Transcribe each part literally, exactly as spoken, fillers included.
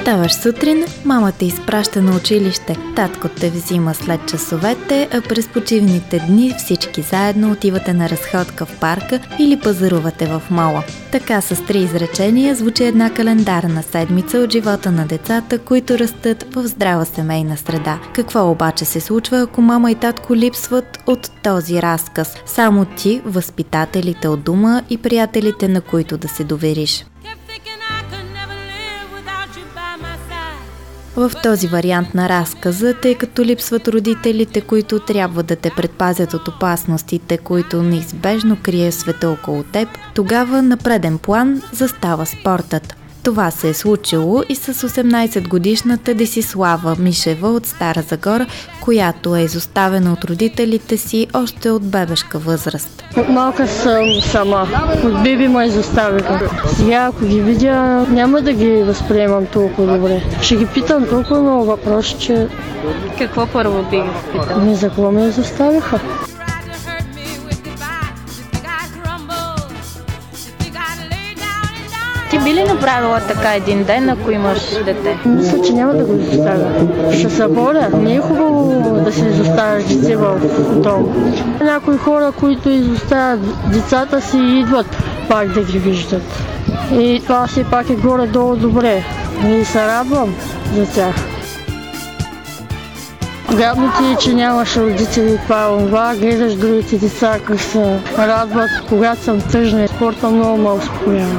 Ставаш сутрин, мама те изпраща на училище, татко те взима след часовете, а през почивните дни всички заедно отивате на разходка в парка или пазарувате в мола. Така с три изречения звучи една календарна седмица от живота на децата, които растат в здрава семейна среда. Какво обаче се случва, ако мама и татко липсват от този разказ? Само ти, възпитателите от дома и приятелите, на които да се довериш. В този вариант на разказа, тъй като липсват родителите, които трябва да те предпазят от опасностите, които неизбежно крие света около теб, тогава на преден план застава спортът. Това се е случило и с осемнайсетгодишната Десислава Мишева от Стара Загора, която е изоставена от родителите си още от бебешка възраст. От малка съм сама. От беби ме изоставиха. Сега, ако ги видя, няма да ги възприемам толкова добре. Ще ги питам толкова много въпроси, че... Какво първо би ги питал? Не, за какво ме изоставиха? Ти би ли направила така един ден, ако имаш дете? Мисля, че няма да го изоставя. Ще се боря. Не е хубаво да се изоставяш дете в дом. Някои хора, които изоставят децата си, идват пак да ги виждат. И това все пак е горе-долу добре. И се радвам за тях. Гадно ти е, че нямаш родители, това онова, гледаш другите деца, как се радват. Когато съм тъжна, спорта много ме успокоява.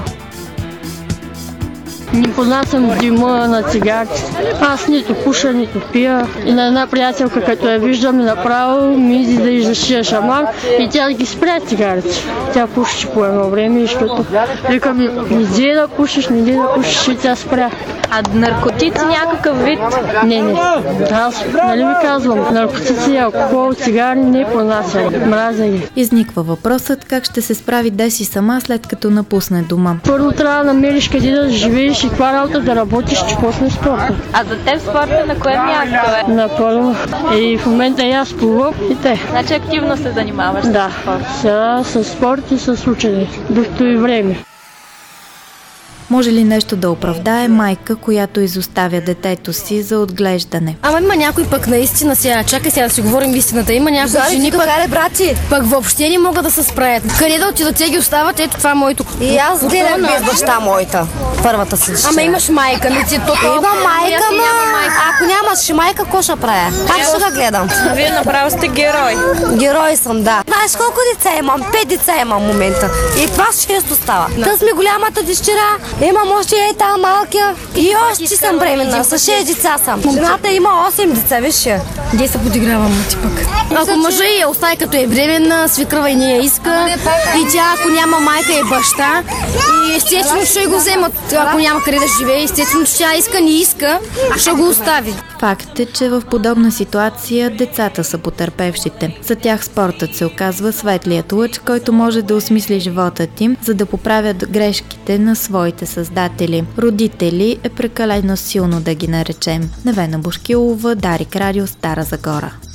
Не понасям дима на цигарите. Аз нито пуша, нито пия. И на една приятелка, като я виждам, направо ми иди да издашия шамар и тя да ги спря цигарите. Тя пуши по едно време, защото вика ми, не иди да пушиш, не иди да пушиш и тя спря. А наркотици някакъв вид? Не, не. Аз, нали ви казвам, наркотици, алкохол, цигари не понасям. Мразя ги. Изниква въпросът как ще се справи Деси сама, след като напусне дома. Първо трябва да намериш къде да живееш и каква работа да работиш, че после спорта. А за теб спорта на кое място е? На първо. И в момента и аз плувам и те. Значи активно се занимаваш да. с спорт? Да, с спорт и с учене. Докато и време. Може ли нещо да оправдае майка, която изоставя детето си за отглеждане? Ама има някой пък наистина сега, чакай сега да си говорим истината, има някои Зари, жени пък, каре, брати. пък въобще не могат да се справят. Къде да отидат, те ги остават, ето това е моето. И аз гледам без баща моята, първата си дъщеря. Ама имаш майка, не ти то. Има майка, ма ако нямаш майка, какво ще правя? Как ще да гледам? Вие направо сте герой. Герой съм, да. Знаеш колко деца имам? Пет деца имам в момента. И това шесто става. Да. Та сме голямата дъщеря, имам още е тази малкия и още съм бременна. С шест деца съм. Жената има осем деца, виж я. Де се подигравам ти пък? Ако мъжа я остави като е бременна, свикрава и не я иска, и тя ако няма майка и баща, и естествено ще го вземат, ако няма къде да живее, естествено че тя иска, не иска, ще го остави. Факт е, че в подобна ситуация децата са потърпевшите. За тях спортът се оказва светлият лъч, който може да осмисли живота им, за да поправят грешките на своите създатели. Родители е прекалено силно да ги наречем. Невена Бошкилова, Дарик Радио, Стара Загора.